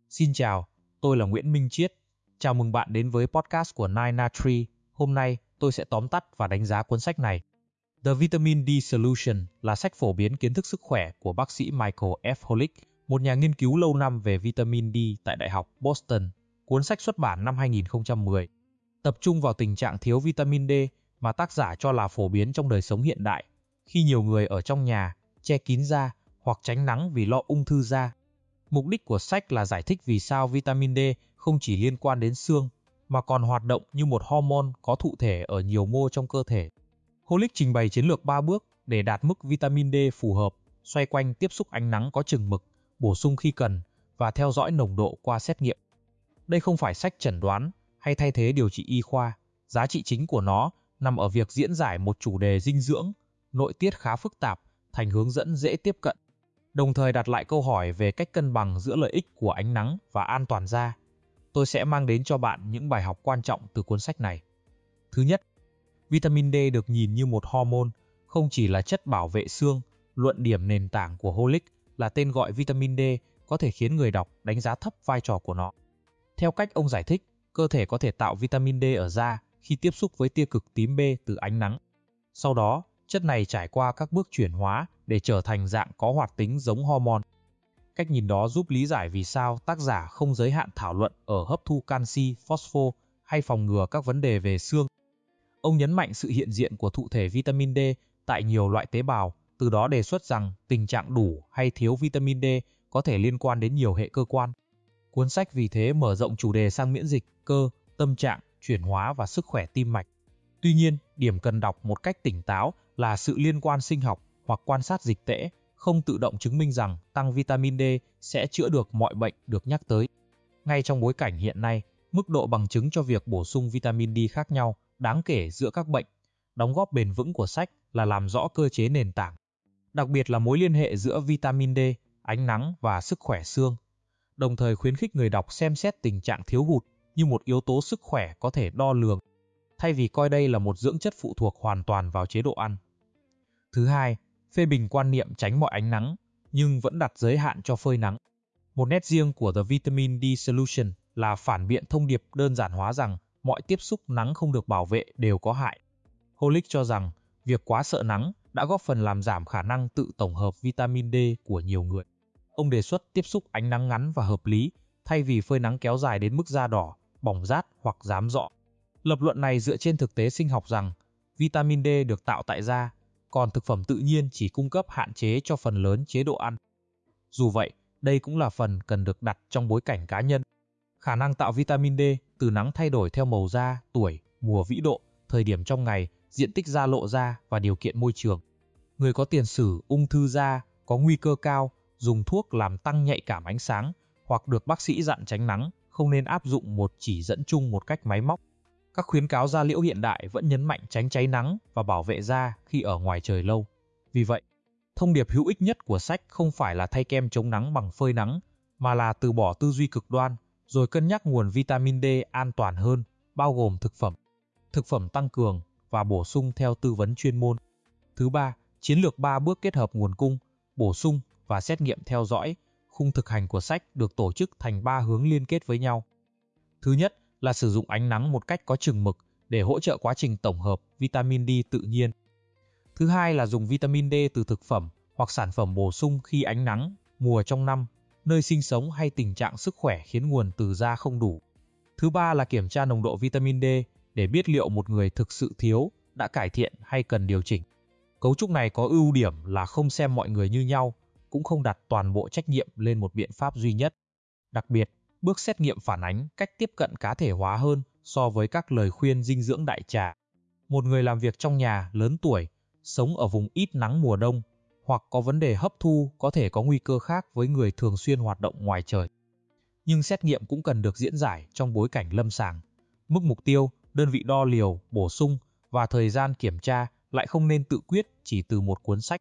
Xin chào, tôi là Nguyễn Minh Chiết. Chào mừng bạn đến với podcast của Nine Tree. Hôm nay, tôi sẽ tóm tắt và đánh giá cuốn sách này. The Vitamin D Solution là sách phổ biến kiến thức sức khỏe của bác sĩ Michael F. Holick, một nhà nghiên cứu lâu năm về vitamin D tại Đại học Boston. Cuốn sách xuất bản năm 2010, tập trung vào tình trạng thiếu vitamin D mà tác giả cho là phổ biến trong đời sống hiện đại, khi nhiều người ở trong nhà, che kín da hoặc tránh nắng vì lo ung thư da. Mục đích của sách là giải thích vì sao vitamin D không chỉ liên quan đến xương, mà còn hoạt động như một hormone có thụ thể ở nhiều mô trong cơ thể. Holick trình bày chiến lược 3 bước để đạt mức vitamin D phù hợp, xoay quanh tiếp xúc ánh nắng có chừng mực, bổ sung khi cần và theo dõi nồng độ qua xét nghiệm. Đây không phải sách chẩn đoán hay thay thế điều trị y khoa. Giá trị chính của nó nằm ở việc diễn giải một chủ đề dinh dưỡng, nội tiết khá phức tạp thành hướng dẫn dễ tiếp cận, đồng thời đặt lại câu hỏi về cách cân bằng giữa lợi ích của ánh nắng và an toàn da. Tôi sẽ mang đến cho bạn những bài học quan trọng từ cuốn sách này. Thứ nhất, vitamin D được nhìn như một hormone, không chỉ là chất bảo vệ xương. Luận điểm nền tảng của Holick là tên gọi vitamin D có thể khiến người đọc đánh giá thấp vai trò của nó. Theo cách ông giải thích, cơ thể có thể tạo vitamin D ở da khi tiếp xúc với tia cực tím B từ ánh nắng. Sau đó, chất này trải qua các bước chuyển hóa để trở thành dạng có hoạt tính giống hormone. Cách nhìn đó giúp lý giải vì sao tác giả không giới hạn thảo luận ở hấp thu canxi, phosphor hay phòng ngừa các vấn đề về xương. Ông nhấn mạnh sự hiện diện của thụ thể vitamin D tại nhiều loại tế bào, từ đó đề xuất rằng tình trạng đủ hay thiếu vitamin D có thể liên quan đến nhiều hệ cơ quan. Cuốn sách vì thế mở rộng chủ đề sang miễn dịch, cơ, tâm trạng, chuyển hóa và sức khỏe tim mạch. Tuy nhiên, điểm cần đọc một cách tỉnh táo là sự liên quan sinh học hoặc quan sát dịch tễ không tự động chứng minh rằng tăng vitamin D sẽ chữa được mọi bệnh được nhắc tới. Ngay trong bối cảnh hiện nay, mức độ bằng chứng cho việc bổ sung vitamin D khác nhau đáng kể giữa các bệnh. Đóng góp bền vững của sách là làm rõ cơ chế nền tảng, đặc biệt là mối liên hệ giữa vitamin D, ánh nắng và sức khỏe xương, đồng thời khuyến khích người đọc xem xét tình trạng thiếu hụt như một yếu tố sức khỏe có thể đo lường, thay vì coi đây là một dưỡng chất phụ thuộc hoàn toàn vào chế độ ăn. Thứ hai, phê bình quan niệm tránh mọi ánh nắng, nhưng vẫn đặt giới hạn cho phơi nắng. Một nét riêng của The Vitamin D Solution là phản biện thông điệp đơn giản hóa rằng mọi tiếp xúc nắng không được bảo vệ đều có hại. Holick cho rằng việc quá sợ nắng đã góp phần làm giảm khả năng tự tổng hợp vitamin D của nhiều người. Ông đề xuất tiếp xúc ánh nắng ngắn và hợp lý, thay vì phơi nắng kéo dài đến mức da đỏ, bỏng rát hoặc rám rọ. Lập luận này dựa trên thực tế sinh học rằng vitamin D được tạo tại da, còn thực phẩm tự nhiên chỉ cung cấp hạn chế cho phần lớn chế độ ăn. Dù vậy, đây cũng là phần cần được đặt trong bối cảnh cá nhân. Khả năng tạo vitamin D từ nắng thay đổi theo màu da, tuổi, mùa vĩ độ, thời điểm trong ngày, diện tích da lộ da và điều kiện môi trường. Người có tiền sử ung thư da có nguy cơ cao dùng thuốc làm tăng nhạy cảm ánh sáng hoặc được bác sĩ dặn tránh nắng, không nên áp dụng một chỉ dẫn chung một cách máy móc. Các khuyến cáo da liễu hiện đại vẫn nhấn mạnh tránh cháy nắng và bảo vệ da khi ở ngoài trời lâu. Vì vậy, thông điệp hữu ích nhất của sách không phải là thay kem chống nắng bằng phơi nắng, mà là từ bỏ tư duy cực đoan, rồi cân nhắc nguồn vitamin D an toàn hơn, bao gồm thực phẩm tăng cường và bổ sung theo tư vấn chuyên môn. Thứ ba, chiến lược 3 bước kết hợp nguồn cung, bổ sung và xét nghiệm theo dõi. Khung thực hành của sách được tổ chức thành 3 hướng liên kết với nhau. Thứ nhất là sử dụng ánh nắng một cách có chừng mực để hỗ trợ quá trình tổng hợp vitamin D tự nhiên. Thứ hai là dùng vitamin D từ thực phẩm hoặc sản phẩm bổ sung khi ánh nắng, mùa trong năm, nơi sinh sống hay tình trạng sức khỏe khiến nguồn từ da không đủ. Thứ ba là kiểm tra nồng độ vitamin D để biết liệu một người thực sự thiếu, đã cải thiện hay cần điều chỉnh. Cấu trúc này có ưu điểm là không xem mọi người như nhau, cũng không đặt toàn bộ trách nhiệm lên một biện pháp duy nhất. Đặc biệt, bước xét nghiệm phản ánh cách tiếp cận cá thể hóa hơn so với các lời khuyên dinh dưỡng đại trà. Một người làm việc trong nhà, lớn tuổi, sống ở vùng ít nắng mùa đông, hoặc có vấn đề hấp thu có thể có nguy cơ khác với người thường xuyên hoạt động ngoài trời. Nhưng xét nghiệm cũng cần được diễn giải trong bối cảnh lâm sàng. Mức mục tiêu, đơn vị đo liều, bổ sung và thời gian kiểm tra lại không nên tự quyết chỉ từ một cuốn sách.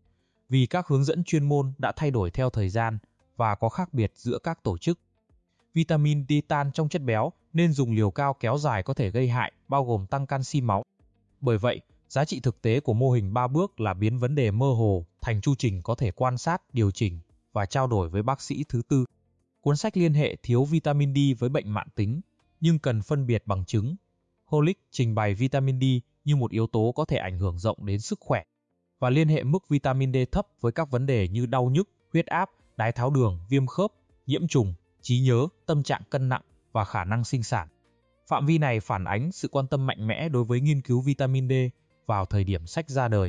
Vì các hướng dẫn chuyên môn đã thay đổi theo thời gian và có khác biệt giữa các tổ chức. Vitamin D tan trong chất béo nên dùng liều cao kéo dài có thể gây hại, bao gồm tăng canxi máu. Bởi vậy, giá trị thực tế của mô hình 3 bước là biến vấn đề mơ hồ thành chu trình có thể quan sát, điều chỉnh và trao đổi với bác sĩ thứ tư. Cuốn sách liên hệ thiếu vitamin D với bệnh mãn tính, nhưng cần phân biệt bằng chứng. Holic trình bày vitamin D như một yếu tố có thể ảnh hưởng rộng đến sức khỏe và liên hệ mức vitamin D thấp với các vấn đề như đau nhức, huyết áp, đái tháo đường, viêm khớp, nhiễm trùng, trí nhớ, tâm trạng cân nặng và khả năng sinh sản. Phạm vi này phản ánh sự quan tâm mạnh mẽ đối với nghiên cứu vitamin D vào thời điểm sách ra đời.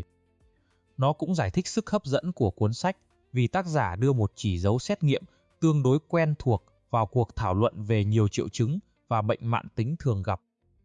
Nó cũng giải thích sức hấp dẫn của cuốn sách vì tác giả đưa một chỉ dấu xét nghiệm tương đối quen thuộc vào cuộc thảo luận về nhiều triệu chứng và bệnh mãn tính thường gặp.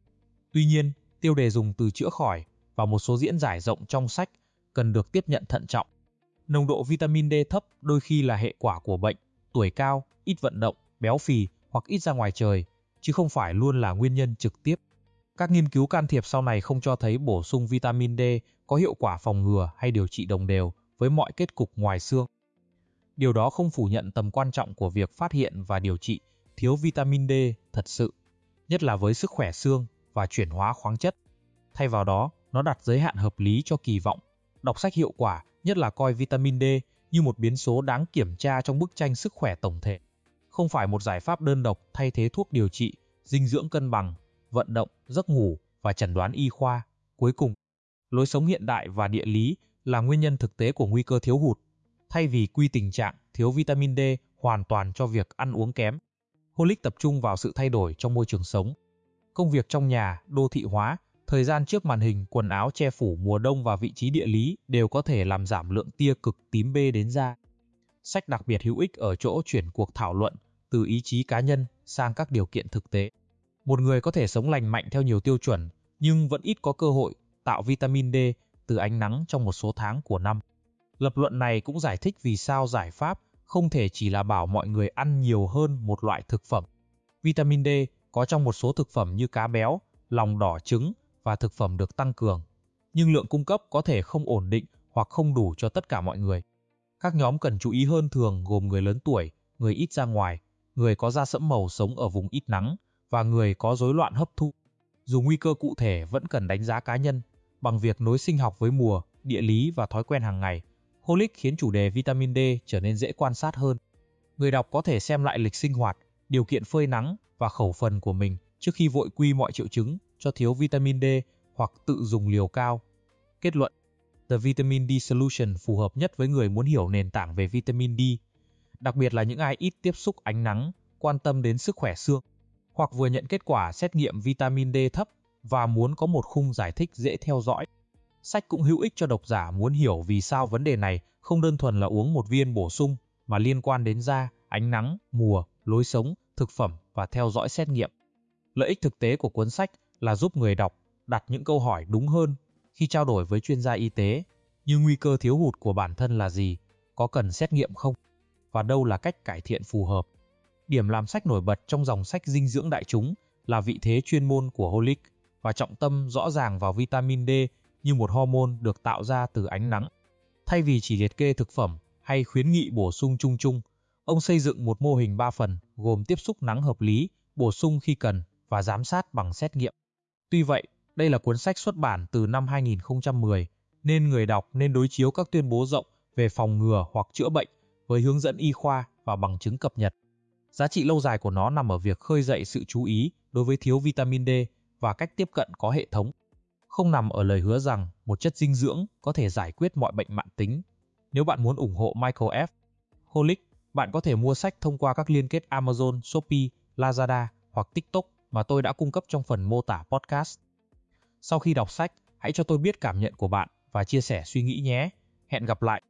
Tuy nhiên, tiêu đề dùng từ chữa khỏi và một số diễn giải rộng trong sách cần được tiếp nhận thận trọng. Nồng độ vitamin D thấp đôi khi là hệ quả của bệnh, tuổi cao, ít vận động, béo phì hoặc ít ra ngoài trời, chứ không phải luôn là nguyên nhân trực tiếp. Các nghiên cứu can thiệp sau này không cho thấy bổ sung vitamin D có hiệu quả phòng ngừa hay điều trị đồng đều với mọi kết cục ngoài xương. Điều đó không phủ nhận tầm quan trọng của việc phát hiện và điều trị thiếu vitamin D thật sự, nhất là với sức khỏe xương và chuyển hóa khoáng chất. Thay vào đó, nó đặt giới hạn hợp lý cho kỳ vọng. Đọc sách hiệu quả, nhất là coi vitamin D như một biến số đáng kiểm tra trong bức tranh sức khỏe tổng thể. Không phải một giải pháp đơn độc thay thế thuốc điều trị, dinh dưỡng cân bằng, vận động, giấc ngủ và chẩn đoán y khoa. Cuối cùng, lối sống hiện đại và địa lý là nguyên nhân thực tế của nguy cơ thiếu hụt, thay vì quy tình trạng thiếu vitamin D hoàn toàn cho việc ăn uống kém. Holic tập trung vào sự thay đổi trong môi trường sống. Công việc trong nhà, đô thị hóa, thời gian trước màn hình, quần áo che phủ mùa đông và vị trí địa lý đều có thể làm giảm lượng tia cực tím B đến da. Sách đặc biệt hữu ích ở chỗ chuyển cuộc thảo luận từ ý chí cá nhân sang các điều kiện thực tế. Một người có thể sống lành mạnh theo nhiều tiêu chuẩn, nhưng vẫn ít có cơ hội tạo vitamin D từ ánh nắng trong một số tháng của năm. Lập luận này cũng giải thích vì sao giải pháp không thể chỉ là bảo mọi người ăn nhiều hơn một loại thực phẩm. Vitamin D có trong một số thực phẩm như cá béo, lòng đỏ trứng và thực phẩm được tăng cường, nhưng lượng cung cấp có thể không ổn định hoặc không đủ cho tất cả mọi người. Các nhóm cần chú ý hơn thường gồm người lớn tuổi, người ít ra ngoài, người có da sẫm màu sống ở vùng ít nắng và người có rối loạn hấp thụ. Dù nguy cơ cụ thể vẫn cần đánh giá cá nhân, bằng việc nối sinh học với mùa, địa lý và thói quen hàng ngày, Holic khiến chủ đề vitamin D trở nên dễ quan sát hơn. Người đọc có thể xem lại lịch sinh hoạt, điều kiện phơi nắng và khẩu phần của mình trước khi vội quy mọi triệu chứng cho thiếu vitamin D hoặc tự dùng liều cao. Kết luận: The Vitamin D Solution phù hợp nhất với người muốn hiểu nền tảng về vitamin D, đặc biệt là những ai ít tiếp xúc ánh nắng, quan tâm đến sức khỏe xương, hoặc vừa nhận kết quả xét nghiệm vitamin D thấp và muốn có một khung giải thích dễ theo dõi. Sách cũng hữu ích cho độc giả muốn hiểu vì sao vấn đề này không đơn thuần là uống một viên bổ sung mà liên quan đến da, ánh nắng, mùa, lối sống, thực phẩm và theo dõi xét nghiệm. Lợi ích thực tế của cuốn sách là giúp người đọc đặt những câu hỏi đúng hơn khi trao đổi với chuyên gia y tế, như nguy cơ thiếu hụt của bản thân là gì, có cần xét nghiệm không, và đâu là cách cải thiện phù hợp. Điểm làm sách nổi bật trong dòng sách dinh dưỡng đại chúng là vị thế chuyên môn của Holic và trọng tâm rõ ràng vào vitamin D như một hormone được tạo ra từ ánh nắng. Thay vì chỉ liệt kê thực phẩm hay khuyến nghị bổ sung chung chung, ông xây dựng một mô hình 3 phần gồm tiếp xúc nắng hợp lý, bổ sung khi cần và giám sát bằng xét nghiệm. Tuy vậy, đây là cuốn sách xuất bản từ năm 2010, nên người đọc nên đối chiếu các tuyên bố rộng về phòng ngừa hoặc chữa bệnh với hướng dẫn y khoa và bằng chứng cập nhật. Giá trị lâu dài của nó nằm ở việc khơi dậy sự chú ý đối với thiếu vitamin D và cách tiếp cận có hệ thống, không nằm ở lời hứa rằng một chất dinh dưỡng có thể giải quyết mọi bệnh mãn tính. Nếu bạn muốn ủng hộ Michael F. Holic, bạn có thể mua sách thông qua các liên kết Amazon, Shopee, Lazada hoặc TikTok mà tôi đã cung cấp trong phần mô tả podcast. Sau khi đọc sách, hãy cho tôi biết cảm nhận của bạn và chia sẻ suy nghĩ nhé. Hẹn gặp lại!